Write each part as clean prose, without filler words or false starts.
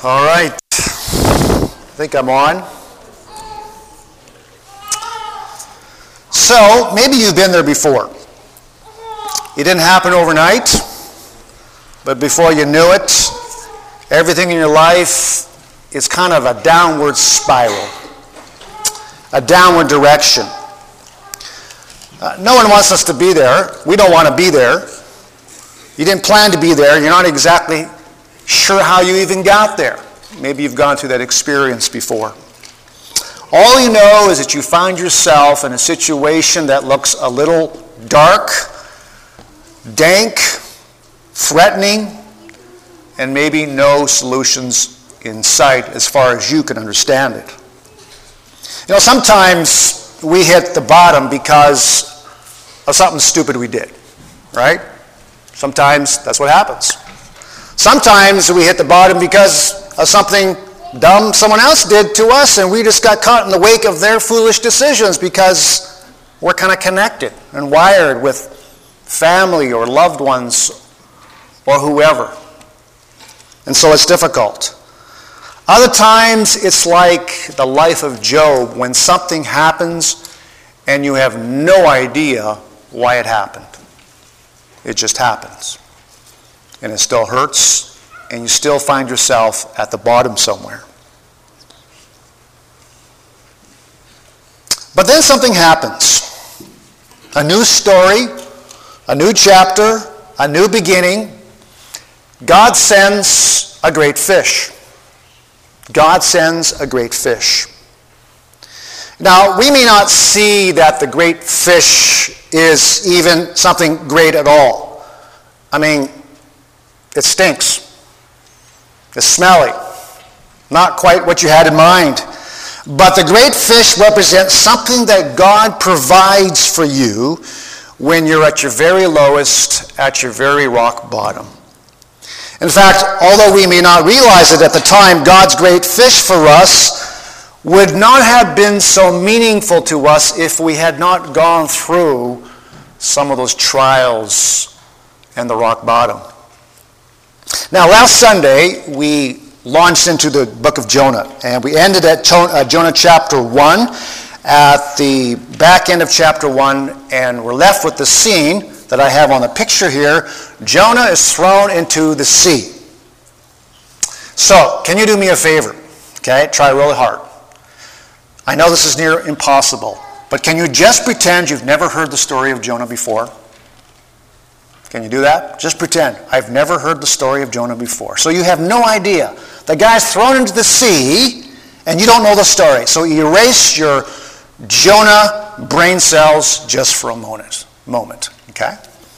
All right. I think I'm on. So, maybe you've been there before. It didn't happen overnight, but before you knew it, everything in your life is kind of a downward spiral, a downward direction. No one wants us to be there. We don't want to be there. You didn't plan to be there. You're not exactly sure how you even got there. Maybe you've gone through that experience before. All you know is that you find yourself in a situation that looks a little dark, dank, threatening, and maybe no solutions in sight as far as you can understand it. You know, sometimes we hit the bottom because of something stupid we did, right? Sometimes that's what happens. Sometimes we hit the bottom because of something dumb someone else did to us, and we just got caught in the wake of their foolish decisions because we're kind of connected and wired with family or loved ones or whoever. And so it's difficult. Other times it's like the life of Job when something happens and you have no idea why it happened. It just happens. And it still hurts, and you still find yourself at the bottom somewhere. But then something happens. A new story, a new chapter, a new beginning. God sends a great fish. God sends a great fish. Now, we may not see that the great fish is even something great at all. I mean, it stinks. It's smelly. Not quite what you had in mind. But the great fish represents something that God provides for you when you're at your very lowest, at your very rock bottom. In fact, although we may not realize it at the time, God's great fish for us would not have been so meaningful to us if we had not gone through some of those trials and the rock bottom. Now, last Sunday, we launched into the book of Jonah, and we ended at Jonah chapter 1, at the back end of chapter 1, and we're left with the scene that I have on the picture here. Jonah is thrown into the sea. So, can you do me a favor? Okay, try really hard. I know this is near impossible, but can you just pretend you've never heard the story of Jonah before? Can you do that? Just pretend. I've never heard the story of Jonah before. So you have no idea. The guy's thrown into the sea, and you don't know the story. So you erase your Jonah brain cells just for a moment. Okay?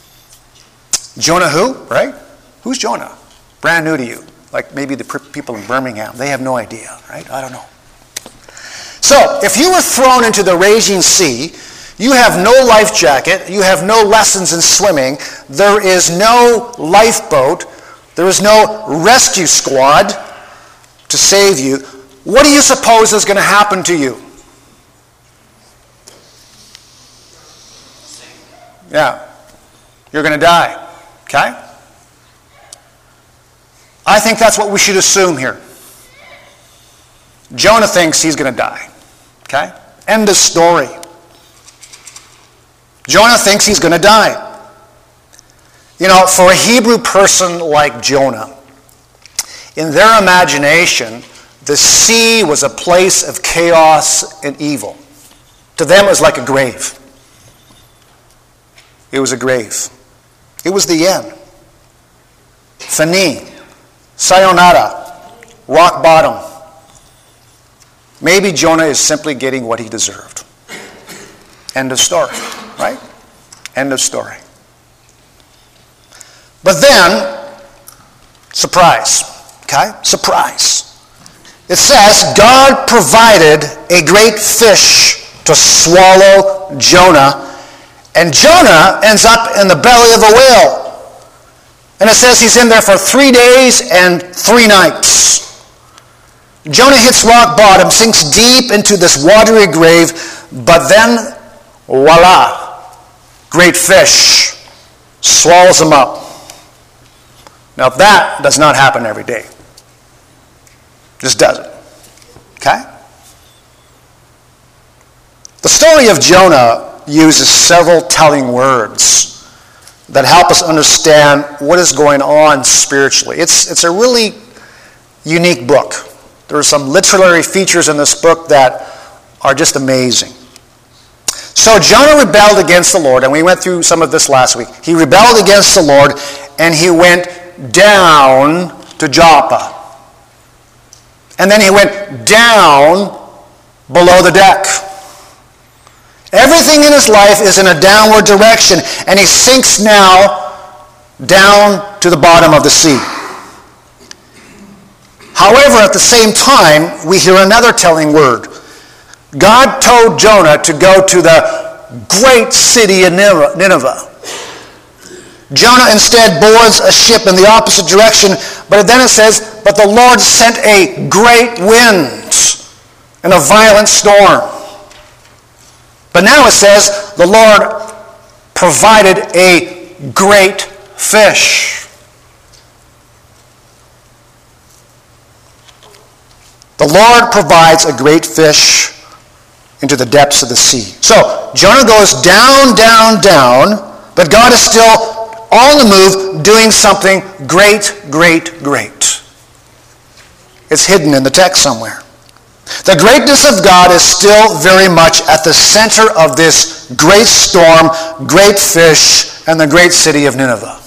Jonah who? Right? Who's Jonah? Brand new to you. Like maybe the people in Birmingham. They have no idea, right? I don't know. So, if you were thrown into the raging sea, you have no life jacket, you have no lessons in swimming, there is no lifeboat, there is no rescue squad to save you. What do you suppose is going to happen to you? Yeah, you're going to die, okay? I think that's what we should assume here. Jonah thinks he's going to die, okay? End of story. Jonah thinks he's going to die. You know, for a Hebrew person like Jonah, in their imagination, the sea was a place of chaos and evil. To them, it was like a grave. It was a grave. It was the end. Fini. Sayonara. Rock bottom. Maybe Jonah is simply getting what he deserved. End of story. Right? End of story. But then, surprise. Okay? Surprise. It says, God provided a great fish to swallow Jonah, and Jonah ends up in the belly of a whale. And it says he's in there for 3 days and 3 nights. Jonah hits rock bottom, sinks deep into this watery grave, but then, voila, great fish swallows him up. Now that does not happen every day. Just doesn't. Okay? The story of Jonah uses several telling words that help us understand what is going on spiritually. It's a really unique book. There are some literary features in this book that are just amazing. So Jonah rebelled against the Lord, and we went through some of this last week. He rebelled against the Lord, and he went down to Joppa. And then he went down below the deck. Everything in his life is in a downward direction, and he sinks now down to the bottom of the sea. However, at the same time, we hear another telling word. God told Jonah to go to the great city of Nineveh. Jonah instead boards a ship in the opposite direction, but then it says, but the Lord sent a great wind and a violent storm. But now it says, the Lord provided a great fish. The Lord provides a great fish into the depths of the sea. So, Jonah goes down, down, down, but God is still on the move doing something great, great, great. It's hidden in the text somewhere. The greatness of God is still very much at the center of this great storm, great fish, and the great city of Nineveh.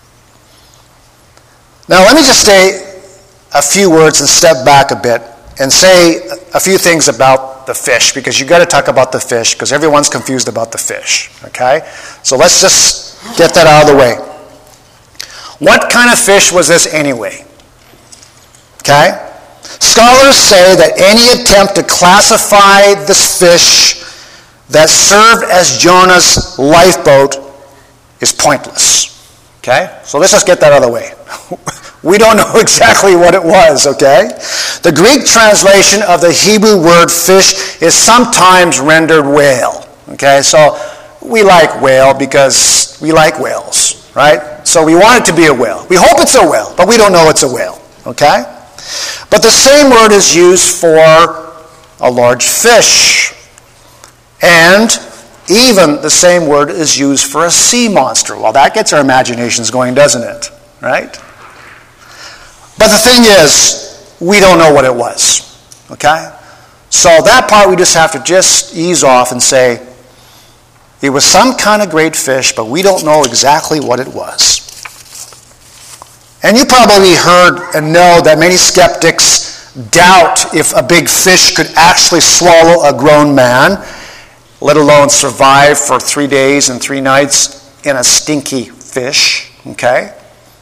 Now, let me just say a few words and step back a bit and say a few things about the fish, because you've got to talk about the fish, because everyone's confused about the fish, okay? So let's just get that out of the way. What kind of fish was this anyway? Okay? Scholars say that any attempt to classify this fish that served as Jonah's lifeboat is pointless. Okay? So let's just get that out of the way. We don't know exactly what it was, okay? The Greek translation of the Hebrew word fish is sometimes rendered whale. Okay? So we like whale because we like whales, right? So we want it to be a whale. We hope it's a whale, but we don't know it's a whale. Okay? But the same word is used for a large fish. And even the same word is used for a sea monster. Well, that gets our imaginations going, doesn't it? Right? But the thing is, we don't know what it was. Okay? So that part we just have to just ease off and say, it was some kind of great fish, but we don't know exactly what it was. And you probably heard and know that many skeptics doubt if a big fish could actually swallow a grown man, let alone survive for 3 days and 3 nights in a stinky fish. Okay?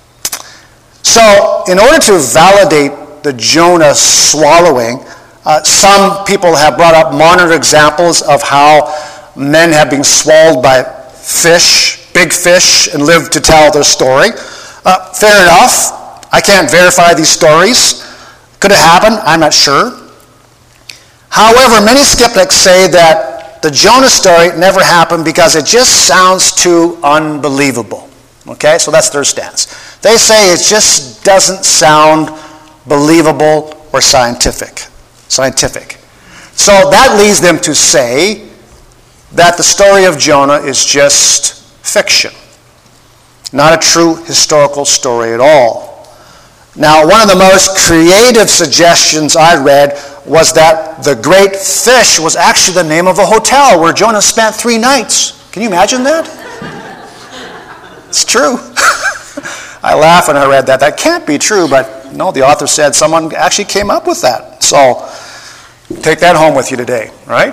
So, in order to validate the Jonah swallowing, some people have brought up modern examples of how men have been swallowed by fish, big fish, and lived to tell their story. Fair enough. I can't verify these stories. Could it happen? I'm not sure. However, many skeptics say that the Jonah story never happened because it just sounds too unbelievable. Okay, so that's their stance. They say it just doesn't sound believable or scientific. So that leads them to say that the story of Jonah is just fiction. Not a true historical story at all. Now, one of the most creative suggestions I read was that the great fish was actually the name of a hotel where Jonah spent 3 nights. Can you imagine that? It's true. I laugh when I read that. That can't be true, but no, the author said someone actually came up with that. So take that home with you today, right?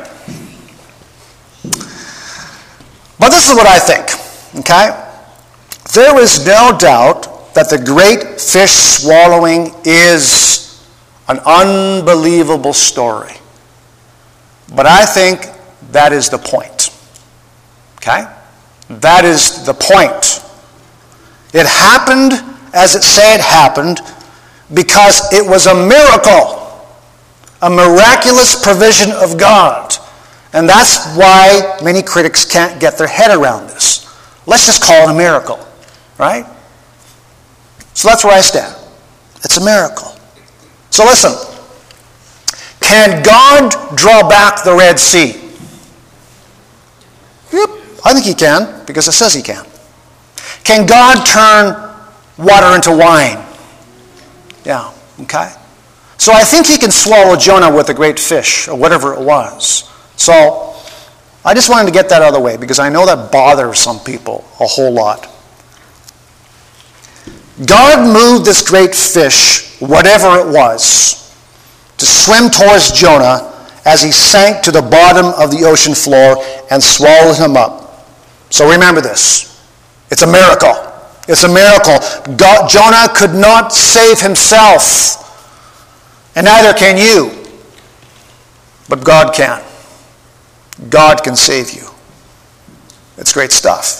But this is what I think, okay? There is no doubt that the great fish swallowing is an unbelievable story. But I think that is the point. Okay? That is the point. It happened as it said happened because it was a miracle, a miraculous provision of God. And that's why many critics can't get their head around this. Let's just call it a miracle. Right? So that's where I stand. It's a miracle. So listen, Can God draw back the Red Sea? Yep, I think he can, because it says he can. Can God turn water into wine? Yeah, okay. So I think he can swallow Jonah with a great fish, or whatever it was. So I just wanted to get that out of the way, because I know that bothers some people a whole lot. God moved this great fish, whatever it was, to swim towards Jonah as he sank to the bottom of the ocean floor and swallowed him up. So remember this. It's a miracle. It's a miracle. Jonah could not save himself, and neither can you. But God can. God can save you. It's great stuff.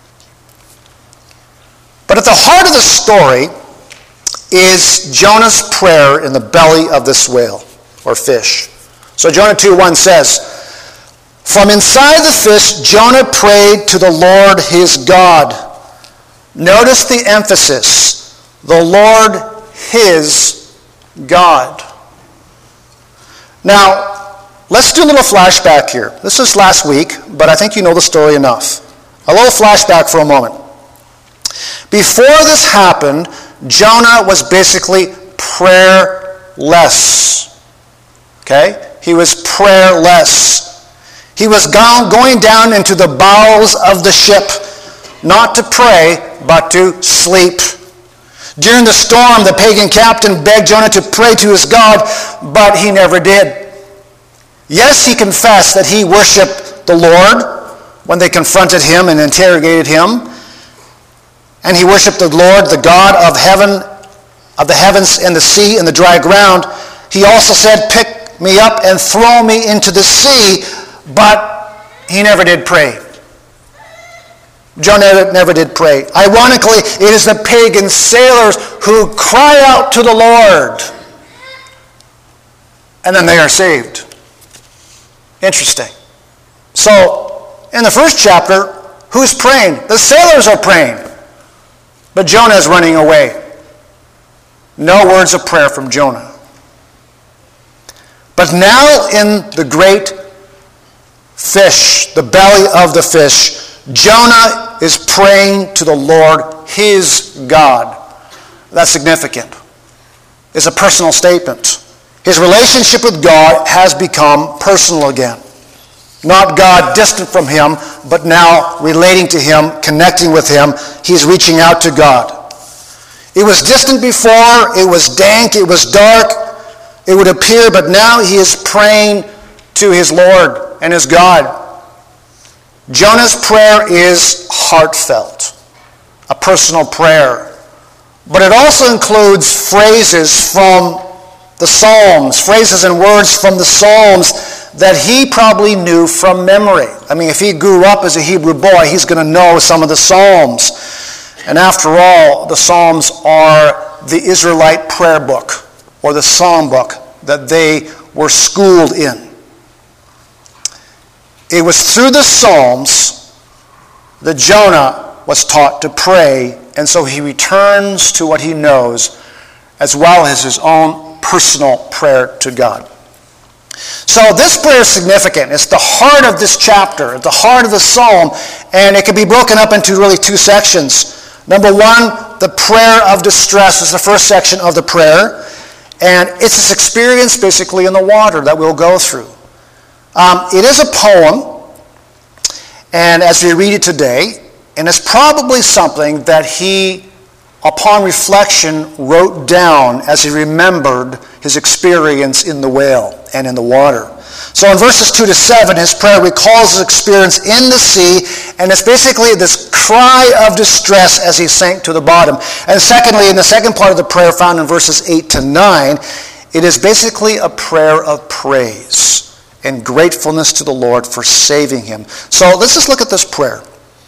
But at the heart of the story is Jonah's prayer in the belly of this whale, or fish. So Jonah 2:1 says, "From inside the fish, Jonah prayed to the Lord his God." Notice the emphasis. The Lord his God. Now, let's do a little flashback here. This is last week, but I think you know the story enough. A little flashback for a moment. Before this happened, Jonah was basically prayerless. Okay? He was prayerless. He was going down into the bowels of the ship, not to pray, but to sleep. During the storm, the pagan captain begged Jonah to pray to his God, but he never did. Yes, he confessed that he worshipped the Lord when they confronted him and interrogated him. And he worshipped the Lord, the God of heaven, of the heavens and the sea and the dry ground. He also said, "Pick me up and throw me into the sea," but he never did pray. Jonah never did pray. Ironically, it is the pagan sailors who cry out to the Lord, and then they are saved. Interesting. So, in the first chapter, who's praying? The sailors are praying. But Jonah is running away. No words of prayer from Jonah. But now in the great fish, the belly of the fish, Jonah is praying to the Lord, his God. That's significant. It's a personal statement. His relationship with God has become personal again. Not God distant from him, but now relating to him, connecting with him. He's reaching out to God. It was distant before, it was dank, it was dark, it would appear, but now he is praying to his Lord and his God. Jonah's prayer is heartfelt, a personal prayer. But it also includes phrases from the Psalms, phrases and words from the Psalms that he probably knew from memory. I mean, if he grew up as a Hebrew boy, he's going to know some of the Psalms. And after all, the Psalms are the Israelite prayer book, or the Psalm book that they were schooled in. It was through the Psalms that Jonah was taught to pray, and so he returns to what he knows, as well as his own personal prayer to God. So this prayer is significant. It's the heart of this chapter, the heart of the psalm, and it can be broken up into really two sections. Number one, the prayer of distress is the first section of the prayer, and it's this experience basically in the water that we'll go through. It is a poem, and as we read it today, and it's probably something that he, upon reflection, wrote down as he remembered his experience in the whale and in the water. So in verses 2 to 7, his prayer recalls his experience in the sea, and it's basically this cry of distress as he sank to the bottom. And secondly, in the second part of the prayer found in verses 8 to 9, it is basically a prayer of praise and gratefulness to the Lord for saving him. So let's just look at this prayer.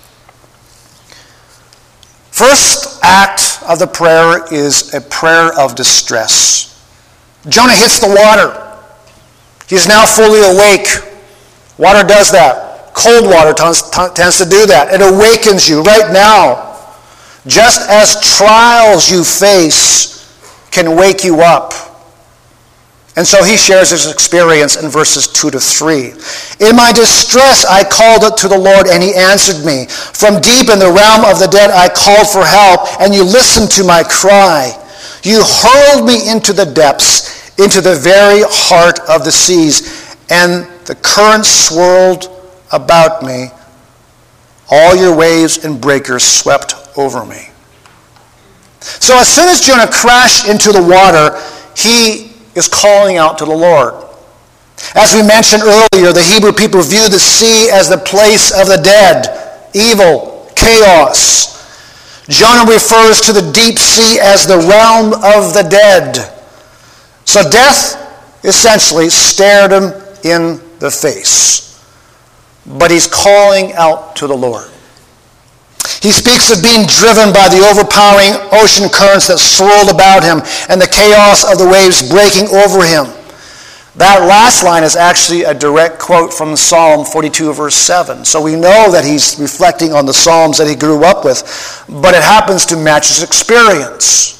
First act of the prayer is a prayer of distress. Jonah hits the water. He's now fully awake. Water does that. Cold water tends to do that. It awakens you right now. Just as trials you face can wake you up. And so he shares his experience in verses 2 to 3. In my distress I called to the Lord, and he answered me. From deep in the realm of the dead I called for help, and you listened to my cry. You hurled me into the depths, into the very heart of the seas, and the currents swirled about me. All your waves and breakers swept over me. So as soon as Jonah crashed into the water, he is calling out to the Lord. As we mentioned earlier, the Hebrew people view the sea as the place of the dead, evil, chaos. Jonah refers to the deep sea as the realm of the dead. So death essentially stared him in the face. But he's calling out to the Lord. He speaks of being driven by the overpowering ocean currents that swirled about him and the chaos of the waves breaking over him. That last line is actually a direct quote from Psalm 42, verse 7. So we know that he's reflecting on the Psalms that he grew up with, but it happens to match his experience.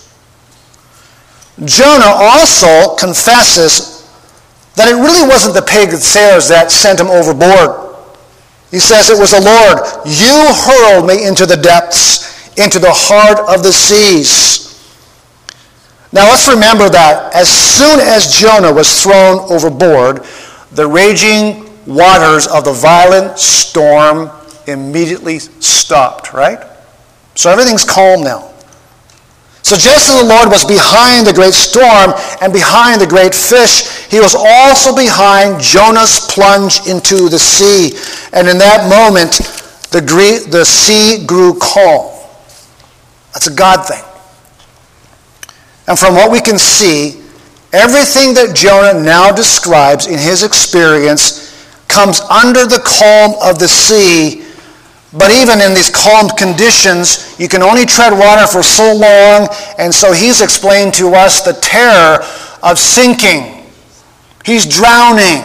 Jonah also confesses that it really wasn't the pagan sailors that sent him overboard. He says, it was the Lord. You hurled me into the depths, into the heart of the seas. Now let's remember that as soon as Jonah was thrown overboard, the raging waters of the violent storm immediately stopped, right? So everything's calm now. So just as the Lord was behind the great storm and behind the great fish, he was also behind Jonah's plunge into the sea. And in that moment, the sea grew calm. That's a God thing. And from what we can see, everything that Jonah now describes in his experience comes under the calm of the sea. But even in these calm conditions, you can only tread water for so long. And so he's explained to us the terror of sinking. He's drowning.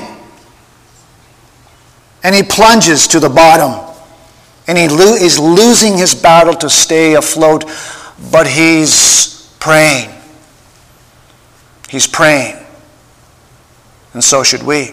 And he plunges to the bottom. And he's losing his battle to stay afloat. But he's praying. He's praying. And so should we.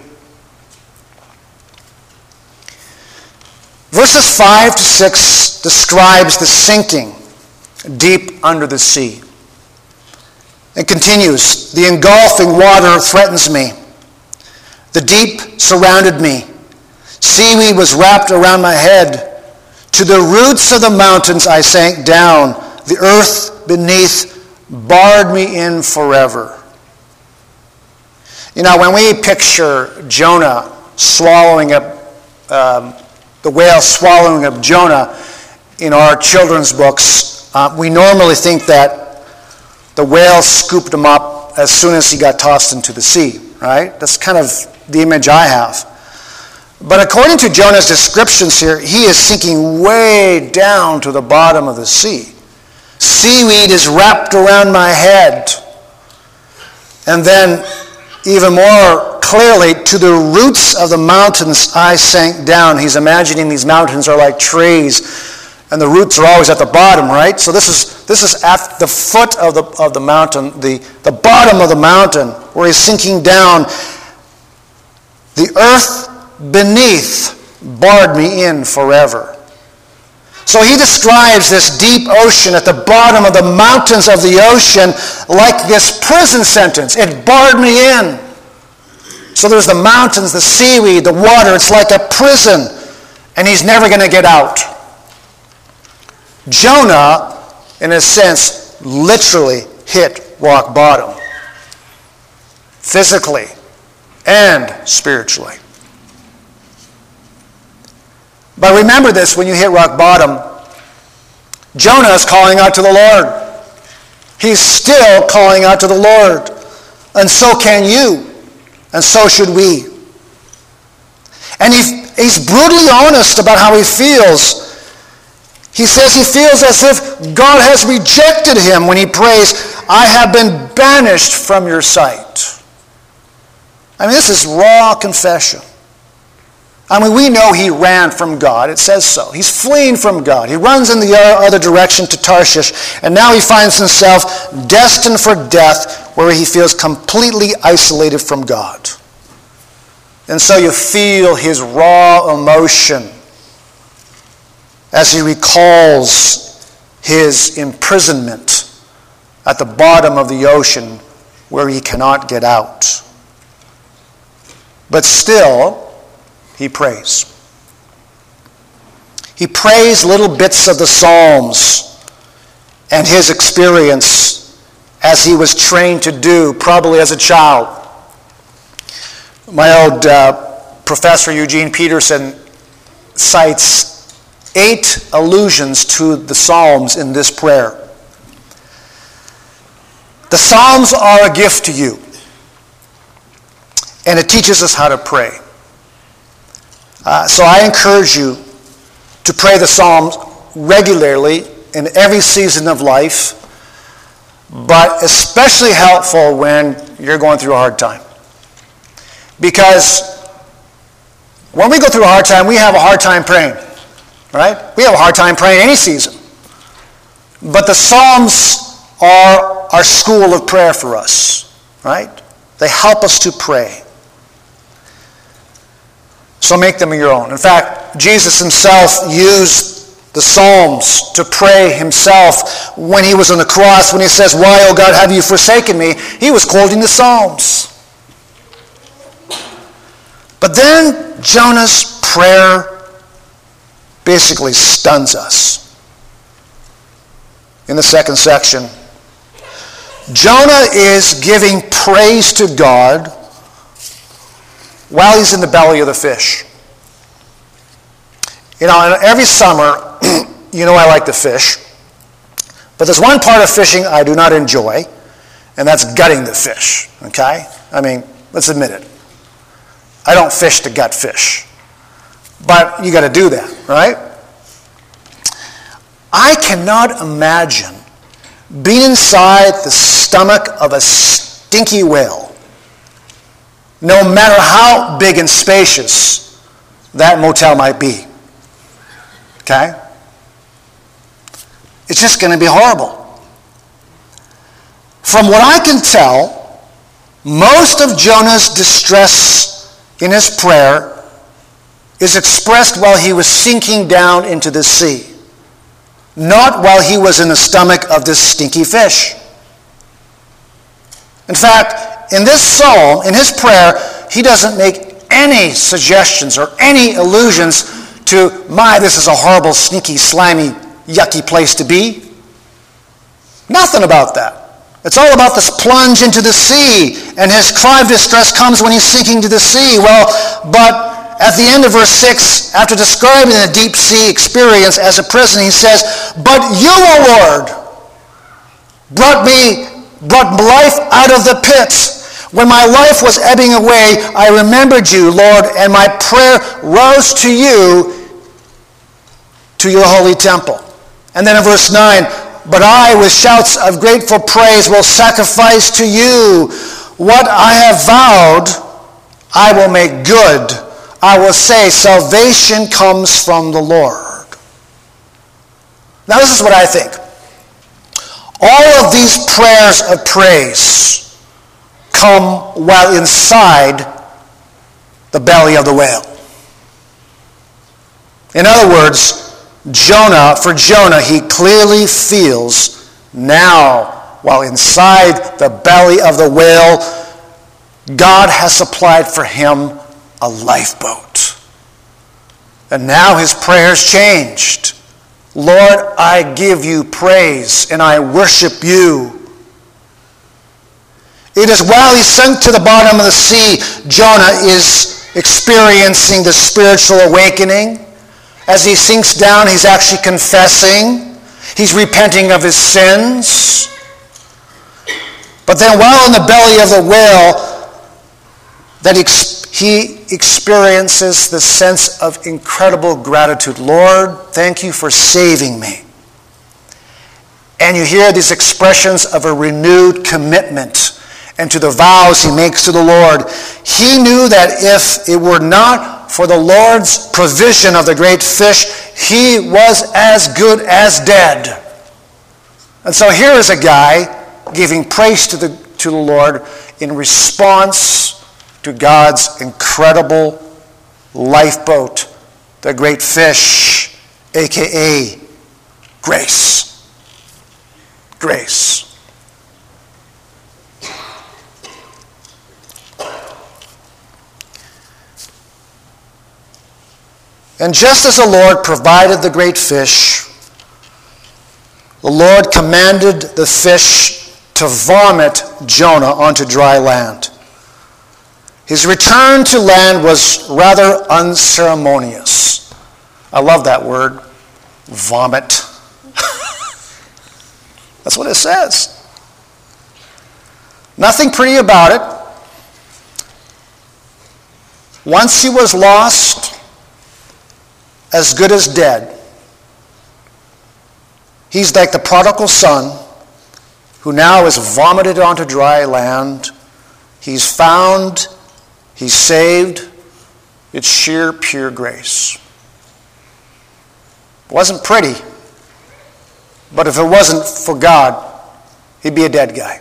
Verses 5 to 6 describes the sinking deep under the sea. It continues, the engulfing water threatens me. The deep surrounded me. Seaweed was wrapped around my head. To the roots of the mountains I sank down. The earth beneath barred me in forever. You know, when we picture Jonah swallowing up the whale swallowing up Jonah in our children's books, we normally think that the whale scooped him up as soon as he got tossed into the sea, right? That's kind of the image I have. But according to Jonah's descriptions here, he is sinking way down to the bottom of the sea. Seaweed is wrapped around my head. And then even more clearly, to the roots of the mountains I sank down. He's imagining these mountains are like trees, and the roots are always at the bottom, right? So this is at the foot of the mountain, the bottom of the mountain, where he's sinking down. The earth beneath barred me in forever. So he describes this deep ocean at the bottom of the mountains of the ocean like this prison sentence. It barred me in. So there's the mountains, the seaweed, the water. It's like a prison, and he's never going to get out. Jonah, in a sense, literally hit rock bottom, physically and spiritually. But remember this, when you hit rock bottom, Jonah is calling out to the Lord. He's still calling out to the Lord. And so can you. And so should we. And he's brutally honest about how he feels. He says he feels as if God has rejected him when he prays, I have been banished from your sight. I mean, this is raw confession. I mean, we know he ran from God. It says so. He's fleeing from God. He runs in the other direction to Tarshish, and now he finds himself destined for death, where he feels completely isolated from God. And so you feel his raw emotion as he recalls his imprisonment at the bottom of the ocean where he cannot get out. But still, he prays. He prays little bits of the Psalms and his experience as he was trained to do, probably as a child. My old professor, Eugene Peterson, cites 8 allusions to the Psalms in this prayer. The Psalms are a gift to you, and it teaches us how to pray. So I encourage you to pray the Psalms regularly in every season of life, but especially helpful when you're going through a hard time. Because when we go through a hard time, we have a hard time praying, right? We have a hard time praying any season. But the Psalms are our school of prayer for us, right? They help us to pray. So make them your own. In fact, Jesus himself used the Psalms to pray himself when he was on the cross. When he says, "Why, O God, have you forsaken me?" He was quoting the Psalms. But then Jonah's prayer basically stuns us. In the second section, Jonah is giving praise to God while he's in the belly of the fish. You know, and every summer, you know I like to fish, but there's one part of fishing I do not enjoy, and that's gutting the fish, okay? I mean, let's admit it. I don't fish to gut fish, but you got to do that, right? I cannot imagine being inside the stomach of a stinky whale, no matter how big and spacious that motel might be. Okay? It's just going to be horrible. From what I can tell, most of Jonah's distress in his prayer is expressed while he was sinking down into the sea, not while he was in the stomach of this stinky fish. In fact, in this psalm, in his prayer, he doesn't make any suggestions or any allusions to, this is a horrible, sneaky, slimy, yucky place to be. Nothing about that. It's all about this plunge into the sea, and his cry of distress comes when he's sinking to the sea. Well, but at the end of verse 6, after describing the deep sea experience as a prison, he says, "But you, O Lord, brought life out of the pit. When my life was ebbing away, I remembered you, Lord, and my prayer rose to you, to your holy temple." And then in verse 9, "But I, with shouts of grateful praise, will sacrifice to you. What I have vowed, I will make good. I will say, salvation comes from the Lord." Now this is what I think. All of these prayers of praise come while inside the belly of the whale. In other words, for Jonah, he clearly feels now, while inside the belly of the whale, God has supplied for him a lifeboat. And now his prayers changed. "Lord, I give you praise and I worship you." It is while he's sunk to the bottom of the sea, Jonah is experiencing the spiritual awakening. As he sinks down, he's actually confessing. He's repenting of his sins. But then while in the belly of the whale, he experiences the sense of incredible gratitude. "Lord, thank you for saving me." And you hear these expressions of a renewed commitment and to the vows he makes to the Lord. He knew that if it were not for the Lord's provision of the great fish, he was as good as dead. And so here is a guy giving praise to the Lord in response to God's incredible lifeboat, the great fish, a.k.a. grace. Grace. And just as the Lord provided the great fish, the Lord commanded the fish to vomit Jonah onto dry land. His return to land was rather unceremonious. I love that word, vomit. That's what it says. Nothing pretty about it. Once he was lost, as good as dead. He's like the prodigal son who now is vomited onto dry land. He's found, he's saved. It's sheer, pure grace. It wasn't pretty, but if it wasn't for God, he'd be a dead guy.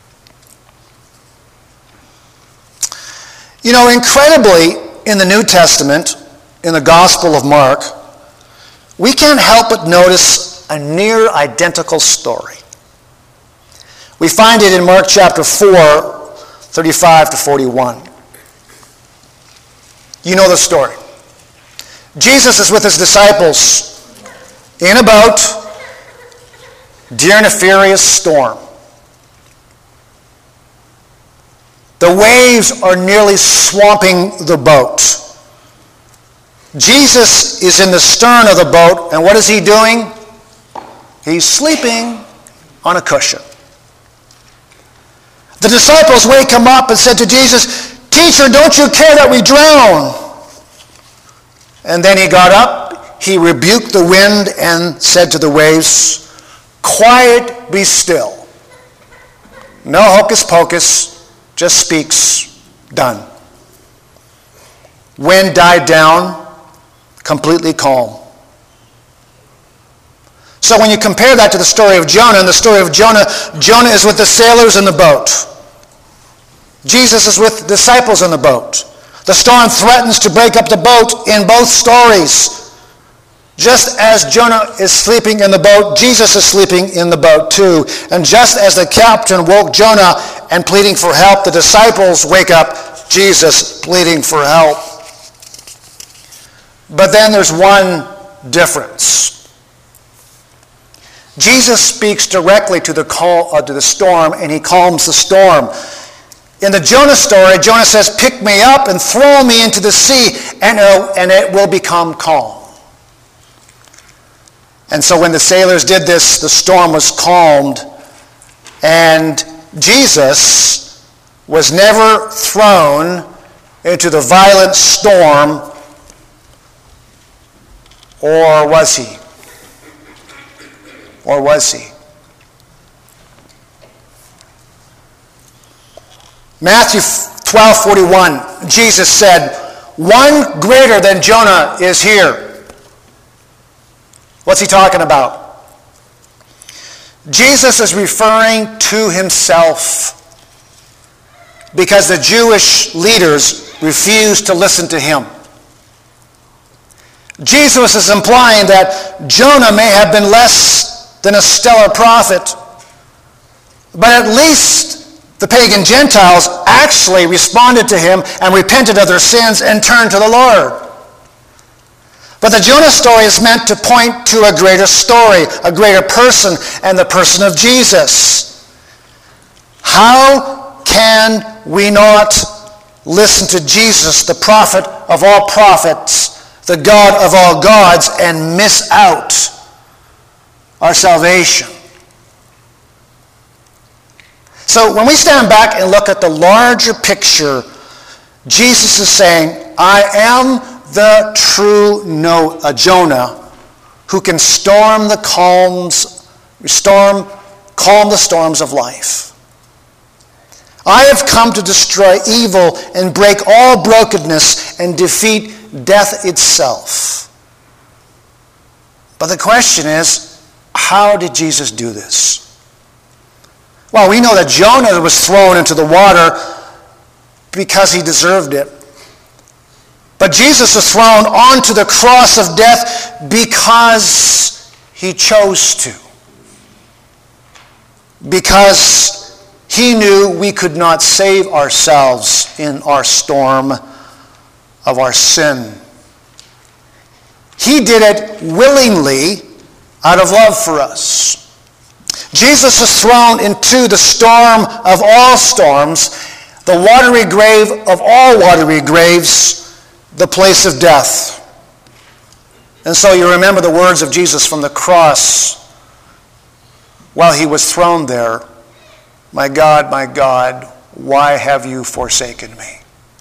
You know, incredibly, in the New Testament, in the Gospel of Mark, we can't help but notice a near identical story. We find it in Mark chapter 4, 35 to 41. You know the story. Jesus is with his disciples in a boat during a furious storm. The waves are nearly swamping the boat. Jesus is in the stern of the boat, and what is he doing? He's sleeping on a cushion. The disciples wake him up and said to Jesus, "Teacher, don't you care that we drown?" And then he got up, he rebuked the wind and said to the waves, "Quiet, be still." No hocus pocus, just speaks, done. Wind died down, completely calm. So when you compare that to the story of Jonah, in the story of Jonah, Jonah is with the sailors in the boat. Jesus is with the disciples in the boat. The storm threatens to break up the boat in both stories. Just as Jonah is sleeping in the boat, Jesus is sleeping in the boat too. And just as the captain woke Jonah and pleading for help, the disciples wake up Jesus pleading for help. But then there's one difference. Jesus speaks directly to the storm, and he calms the storm. In the Jonah story, Jonah says, "Pick me up and throw me into the sea, and it will become calm." And so when the sailors did this, the storm was calmed, and Jesus was never thrown into the violent storm, or was he? Or was he? Matthew 12:41, Jesus said, "One greater than Jonah is here." What's he talking about? Jesus is referring to himself because the Jewish leaders refused to listen to him. Jesus is implying that Jonah may have been less than a stellar prophet, but at least the pagan Gentiles actually responded to him and repented of their sins and turned to the Lord. But the Jonah story is meant to point to a greater story, a greater person, and the person of Jesus. How can we not listen to Jesus, the prophet of all prophets, the God of all gods, and miss out our salvation? So when we stand back and look at the larger picture, Jesus is saying, "I am the true Jonah who can calm the storms of life. I have come to destroy evil and break all brokenness and defeat death itself. But the question is, how did Jesus do this? Well, we know that Jonah was thrown into the water because he deserved it. But Jesus was thrown onto the cross of death because he chose to. Because he knew we could not save ourselves in our storm of our sin. He did it willingly out of love for us. Jesus was thrown into the storm of all storms, the watery grave of all watery graves, the place of death. And so you remember the words of Jesus from the cross while he was thrown there. My God, why have you forsaken me?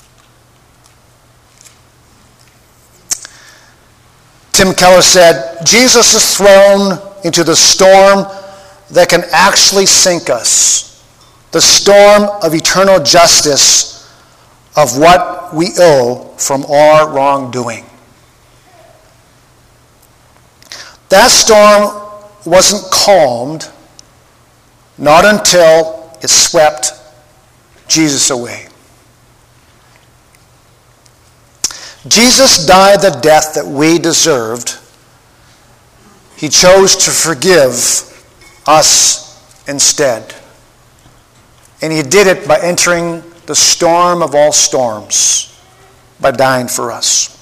Tim Keller said, Jesus is thrown into the storm that can actually sink us, the storm of eternal justice of what we owe from our wrongdoing. That storm wasn't calmed, not until it swept Jesus away. Jesus died the death that we deserved. He chose to forgive us instead. And he did it by entering the storm of all storms, by dying for us.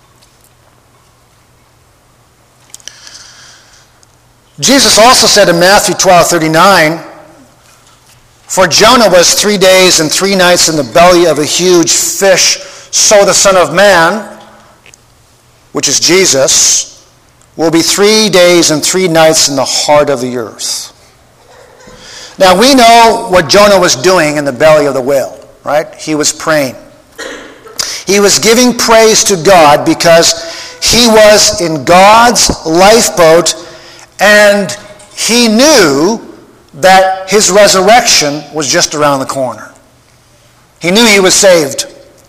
Jesus also said in Matthew 12:39, for Jonah was 3 days and 3 nights in the belly of a huge fish, so the Son of Man, which is Jesus, will be 3 days and 3 nights in the heart of the earth. Now we know what Jonah was doing in the belly of the whale, right? He was praying. He was giving praise to God because he was in God's lifeboat and he knew that his resurrection was just around the corner. He knew he was saved.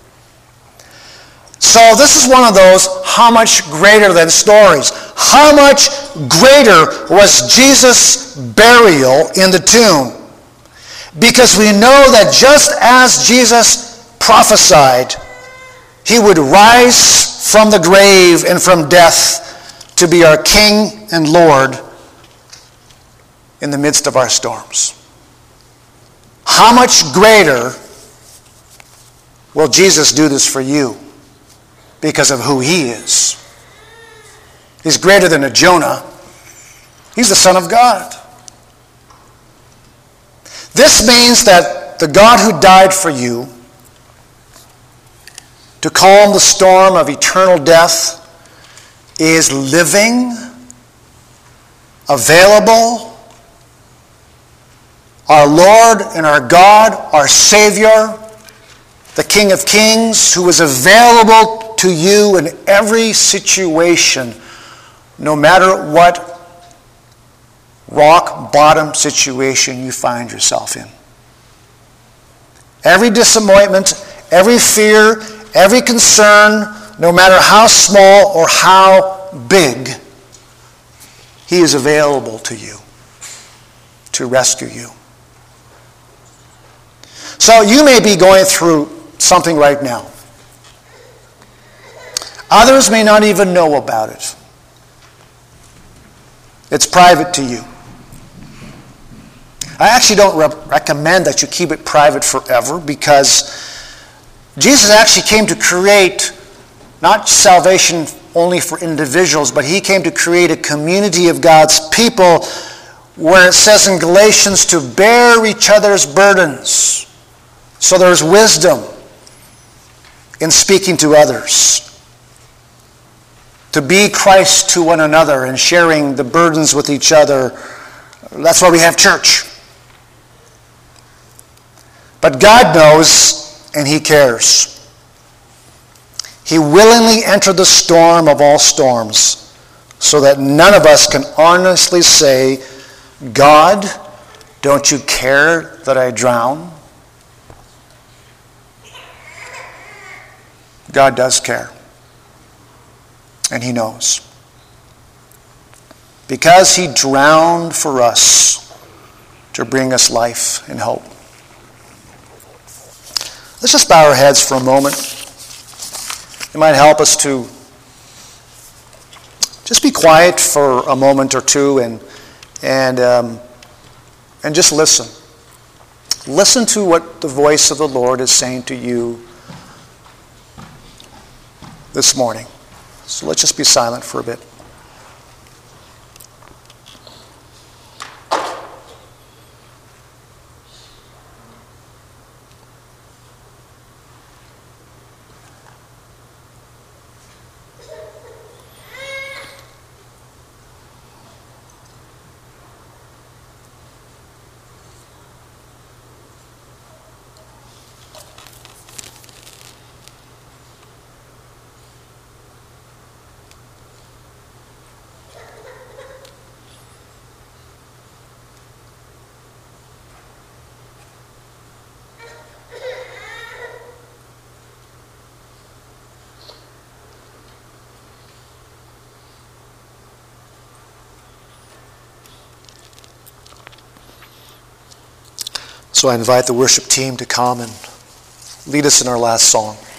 So this is one of those how much greater than stories. How much greater was Jesus' burial in the tomb? Because we know that just as Jesus prophesied, he would rise from the grave and from death to be our King and Lord in the midst of our storms. How much greater will Jesus do this for you because of who he is? He's greater than a Jonah. He's the Son of God. This means that the God who died for you to calm the storm of eternal death is living, available, our Lord and our God, our Savior, the King of Kings, who is available to you in every situation, no matter what rock bottom situation you find yourself in. Every disappointment, every fear, every concern, no matter how small or how big, he is available to you to rescue you. So you may be going through something right now. Others may not even know about it. It's private to you. I actually don't recommend that you keep it private forever, because Jesus actually came to create not salvation only for individuals, but he came to create a community of God's people where it says in Galatians to bear each other's burdens. So there's wisdom in speaking to others, to be Christ to one another and sharing the burdens with each other. That's why we have church. But God knows and he cares. He willingly entered the storm of all storms so that none of us can honestly say, God, don't you care that I drown? God does care. And he knows. Because he drowned for us to bring us life and hope. Let's just bow our heads for a moment. It might help us to just be quiet for a moment or two and just listen. Listen to what the voice of the Lord is saying to you this morning. So let's just be silent for a bit. So I invite the worship team to come and lead us in our last song.